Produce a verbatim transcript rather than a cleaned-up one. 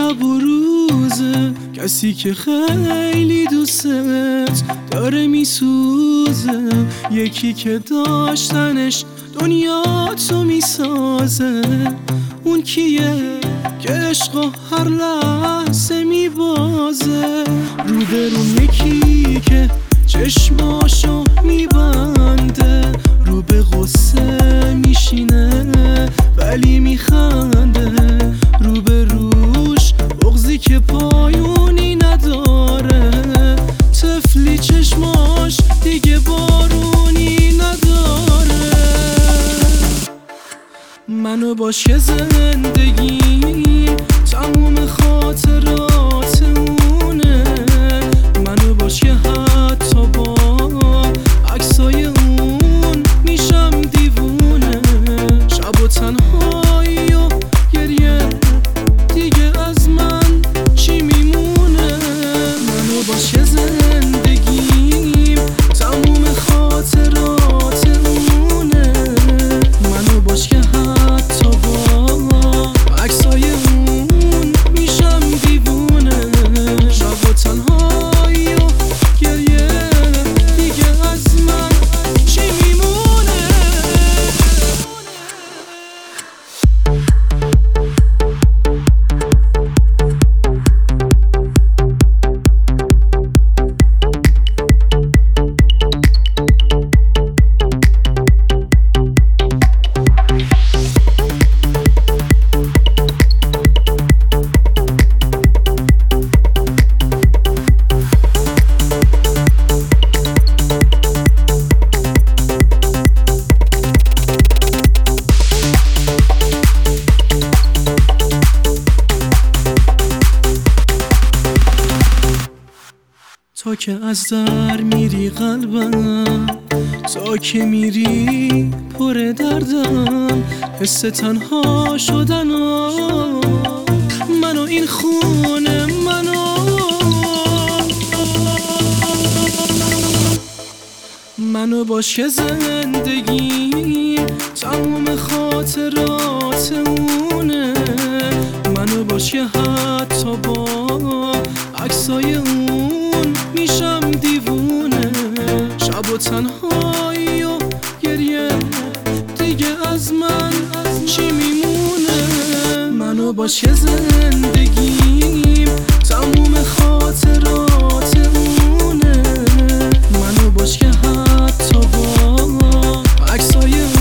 شب و روزه، کسی که خیلی دوستت داره میسوزه، یکی که داشتنش دنیاتو میسازه. اون کیه که عشقو هر لحظه میبازه؟ رو برون یکی که چشماشو میبنده، رو به غصه میشینه ولی میخنده، رو به روش بغضی که پایونی نداره، طفلی چشماش دیگه بارونی نداره. منو باش که زندگی تموم خاطراتمونه، منو باش که حتی با عکسای اون میشم دیوونه، شب و تنهایی و گریه دیگه از من چی میمونه؟ منو باش که زندگیم تموم خاطراتمونه، منو باش که حتی با عکسای اون میشم دیوونه، شب و تنهایی و گریه دیگه از من چی میمونه؟ تا که از در میری قلبم، تا که میری پر دردم، حس تنها شدن منو این خونه منو منو باش که زندگی تموم خاطراتمونه، منو باش که حتی با عکسای اون میشم دیوونه، شب و تنهایی و گریه دیگه از من چی میمونه؟ منو باش که زندگیم تموم خاطراتمونه، منو باش که حتی با عکسای